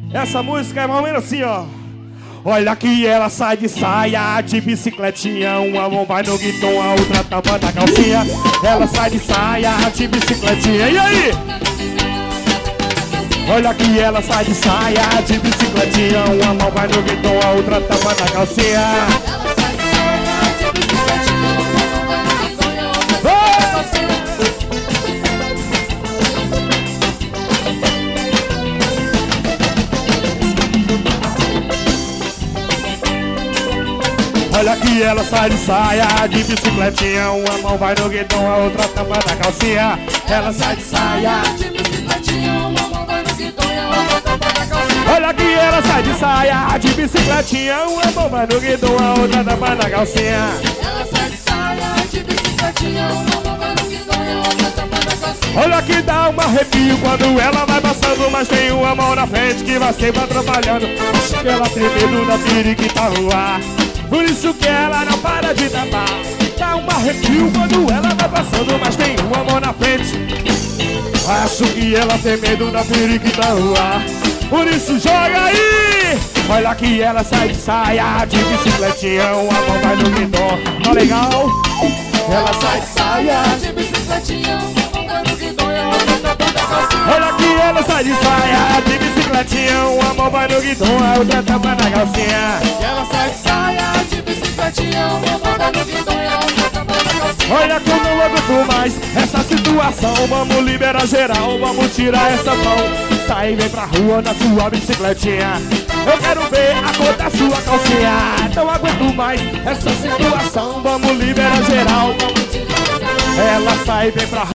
Essa música é mais ou menos assim, ó. Olha que ela sai de saia, de bicicletinha. Uma mão vai no guiton, a outra tapa na calcinha. Ela sai de saia, de bicicletinha. E aí? Olha que ela sai de saia, de bicicletinha. Uma mão vai no guiton, a outra tapa na calcinha. Olha que ela sai de saia, de bicicletinha. Uma mão vai no guidão, a outra tampa na calcinha. Ela sai de saia, de bicicletinha. Uma mão vai no guidão e a outra tampa na calcinha. Olha que ela sai de saia, de bicicletinha. Uma mão vai no guidão, a outra tampa na calcinha. Ela sai de saia, de bicicletinha. Uma mão vai no guidão e a outra tampa na calcinha. Olha que dá um arrepio quando ela vai passando, mas tem uma mão na frente que vai sempre atrapalhando. Acho que ela tem medo da periquita no ar, por isso que ela não para de tapar. Dá um arrepio quando ela vai passando, mas tem uma mão na frente. Acho que ela tem medo da periquita no ar, por isso joga aí. Olha que ela sai de saia, de bicicletinha. Uma mão vai no guidão, tá legal? Ela sai de saia, de bicicletinha. Uma mão vai no guidão e a outra tampa na calcinha. Olha que ela sai de saia, de bicicletinha. Uma mão vai no guidão, a outra tampa na calcinha. Ela sai de saia, de bicicletinha. Uma mão vai no guidão e a outra tampa na calcinha. Olha que eu não aguento mais essa situação. Vamos liberar geral, vamos tirar essa mão. Sai, vem pra rua na sua bicicletinha. Eu quero ver a cor da sua calcinha. Não aguento mais essa situação. Vamos liberar geral. Ela sai, vem pra rua.